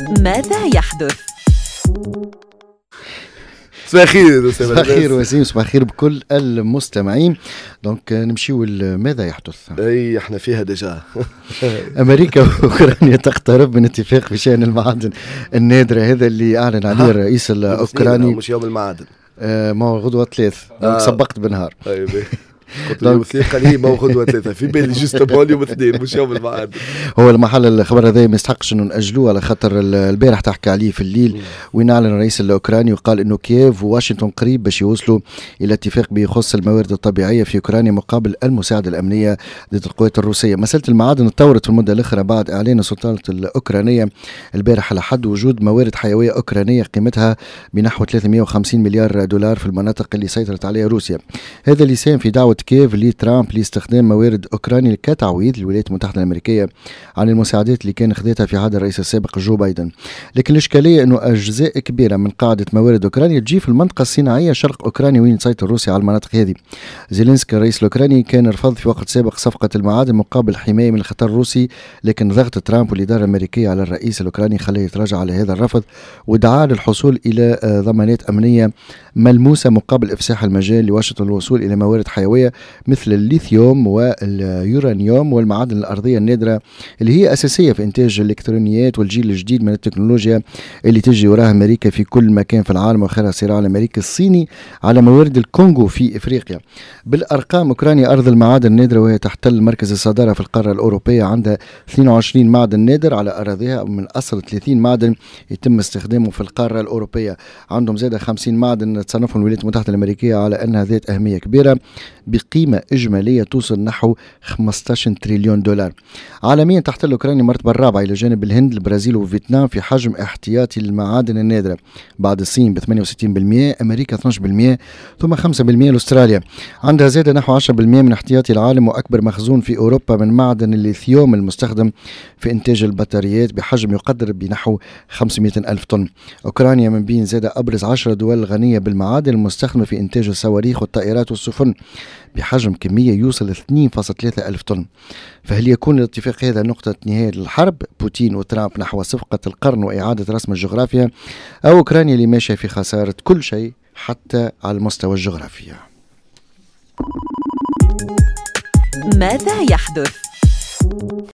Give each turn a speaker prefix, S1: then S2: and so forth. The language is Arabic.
S1: ماذا يحدث؟
S2: صباح الخير
S3: صباح الخير وسيم، صباح الخير بكل المستمعين. دونك نمشيو ماذا يحدث.
S2: اي احنا فيها ديجا.
S3: امريكا واوكرانيا تقترب من اتفاق في شان المعادن النادره، هذا اللي اعلن عليه الرئيس الاوكراني.
S2: مش يوم المعادن،
S3: ما هو غدوه 3. سبقت بنهار.
S2: قلت له وثيقة لي ما غدوة 3 في بالي جست اليوم 2 مش يوم المعادن.
S3: هو المحل الخبر هذا ما يستحقش انه نأجلوه على خاطر البارح تحكي عليه في الليل، وين اعلن الرئيس الاوكراني وقال انه كييف وواشنطن قريب باش يوصلوا الى اتفاق بيخص الموارد الطبيعيه في اوكرانيا مقابل المساعده الامنيه ضد القوات الروسيه. مساله المعادن تطورت في المده الاخرى بعد اعلان السلطات الاوكرانيه البارح على حد وجود موارد حيويه اوكرانيه قيمتها بنحو 350 مليار دولار في المناطق اللي سيطرت عليها روسيا. هذا اللي ساهم في دعوه كييف لترامب لاستخدام موارد أوكرانيا كتعويض للولايات المتحدة الأمريكية عن المساعدات اللي كان خذتها في عهد الرئيس السابق جو بايدن. لكن الإشكالية أنه أجزاء كبيرة من قاعدة موارد أوكرانيا تجي في المنطقة الصناعية شرق أوكرانيا وين تسيطر روسيا على المناطق هذه. زيلينسكي الرئيس الأوكراني كان رفض في وقت سابق صفقة المعادن مقابل حماية من الخطر الروسي، لكن ضغط ترامب والإدارة الأمريكية على الرئيس الأوكراني خلاه يتراجع على هذا الرفض، ودعا للحصول إلى ضمانات أمنية ملموسة مقابل إفساح المجال لواشنطن للوصول إلى موارد حيوية مثل الليثيوم واليورانيوم والمعادن الأرضية النادرة اللي هي أساسية في إنتاج الإلكترونيات والجيل الجديد من التكنولوجيا اللي تجي وراها أمريكا في كل مكان في العالم، وآخرها صراع الأمريكي الصيني على موارد الكونغو في إفريقيا. بالأرقام أوكرانيا أرض المعادن النادرة وهي تحتل مركز الصدارة في القارة الأوروبية، عندها 22 معدن نادر على أراضيها، من أصل 30 معدن يتم استخدامه في القارة الأوروبية. عندهم زادة 50 معدن تصنفهم الولايات المتحدة الأمريكية على أنها ذات أهمية كبيرة بقيمة إجمالية توصل نحو 15 تريليون دولار. عالميا تحتل أوكرانيا المرتبة الرابعة إلى جانب الهند البرازيل وفيتنام في حجم احتياطي المعادن النادرة، بعد الصين ب 68%، أمريكا 12%، ثم 5% لأستراليا. عندها زادة نحو 10% من احتياطي العالم، وأكبر مخزون في أوروبا من معدن الليثيوم المستخدم في إنتاج البطاريات بحجم يقدر بنحو 500 ألف طن. أوكرانيا من بين زادة أبرز 10 دول غنية بالمعادن المستخدمة في إنتاج الصواريخ والطائرات والسفن بحجم كمية يوصل 2.3 ألف طن. فهل يكون الاتفاق هذا نقطة نهاية الحرب بوتين وترامب نحو صفقة القرن وإعادة رسم الجغرافيا، أو أوكرانيا اللي ماشية في خسارة كل شيء حتى على المستوى الجغرافي؟
S1: ماذا يحدث؟